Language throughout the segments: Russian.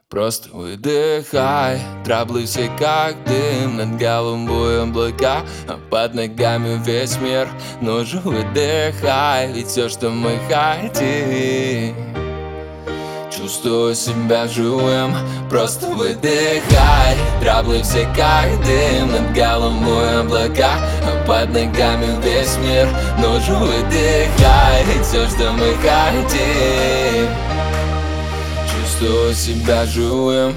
Просто выдыхай, траблы все как дым, над головой облака, а под ногами весь мир. Ну же выдыхай, ведь все, что мы хотим, чувствую себя живым. Просто выдыхай, траблы все как дым, над головой облака, а под ногами весь мир. Ну же выдыхай, ведь все, что мы хотим, чувствую себя живым.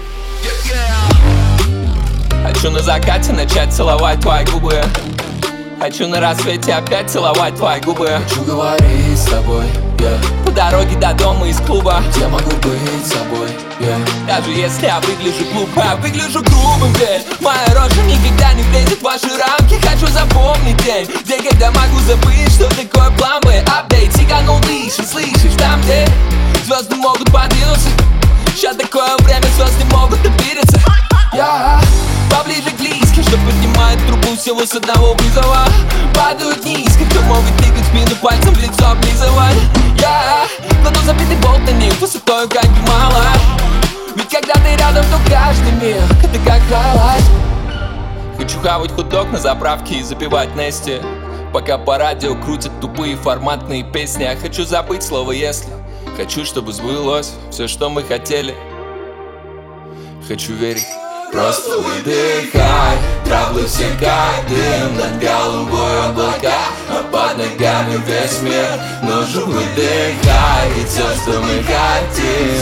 Хочу на закате начать целовать твои губы. Хочу на рассвете опять целовать твои губы. Хочу говорить с тобой, по дороге до дома из клуба. я могу быть собой, Даже если я выгляжу глупо, я выгляжу грубым, ведь моя рожа никогда не влезет в ваши рамки. Хочу запомнить день, где когда могу забыть, что такое план Б. Апдейт, сиганул выше, слышишь, там где звезды могут подвинуться. Сейчас такое время, звезды могут обидеться. Я поближе к близко, что поднимает трубу всего с одного вызова. Падают низко, кто могут тыкать спину пальцем в лицо облизывать. Я кладу забитый болт на них высотой как Гималай. Ведь когда ты рядом, то каждый миг это как хайлайт. Хочу хавать хот-дог на заправке и запивать Нести, пока по радио крутят тупые форматные песни. Я хочу забыть слово «если». Хочу, чтобы сбылось все, что мы хотели. Хочу верить. Просто выдыхай, траблы все как дым, над головой облака, а под ногами весь мир. Ну же выдыхай, ведь все, что мы хотим,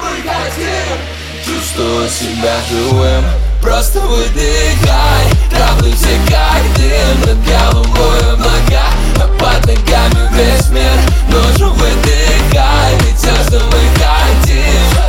чувствую себя живым. Просто выдыхай, траблы все как дым, над головой облака, а под ногами весь мир. Ну же выдыхай, ведь все, что мы хотим,